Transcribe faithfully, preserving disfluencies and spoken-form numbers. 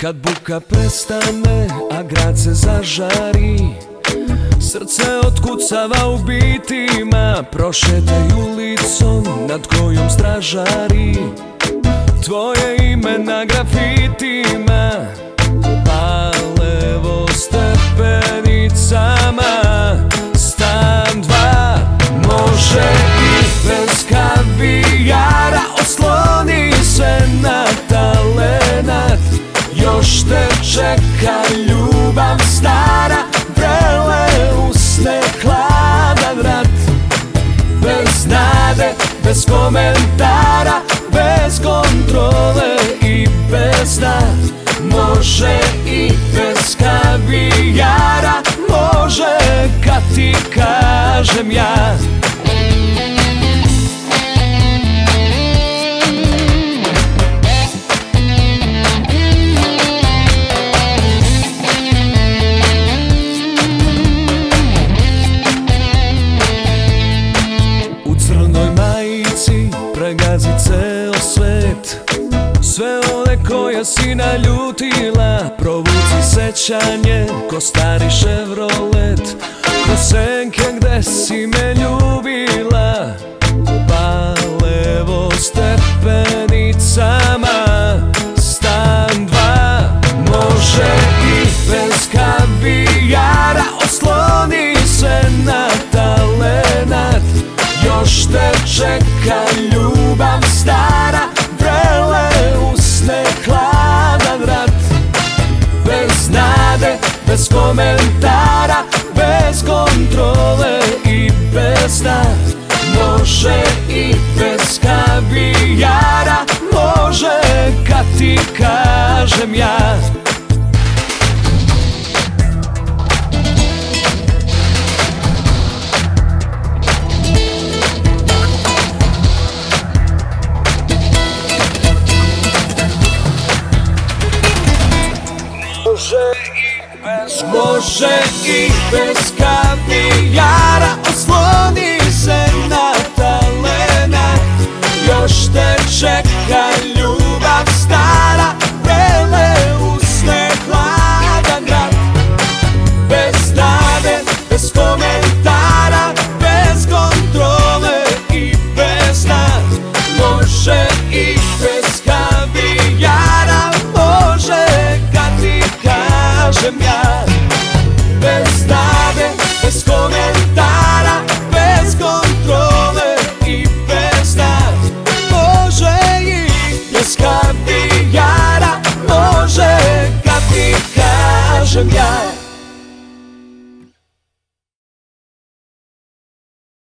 Kad buka prestane, a grad se zažari, srce otkucava u bitima. Prošetaj ulicom nad kojom stražari tvoje ime na grafitima. Palevo stepenicama, stan dva može i bez kavijara. Osloni se na talenat, još te čeka ljubav stara. Vrele usne, hladan rat, bez nade, bez komentara, bez kontrole i bez sna. Može i bez kavijara, može kad ti kažem ja. Pregazi ceo svet, sve one koje si naljutila. Provuci sećanje ko stari Chevrolet, kroz senke gde si me ljubila. Palevo stepenicama, stan dva može i bez kavijara. Osloni se na talenat, još te čeka ljubav stara. Vrele usne, hladan rat, bez nade, bez komentara, bez kontrole i bez sna. Može i bez kavijara, može kad ti kažem ja. Može i bez kavijara.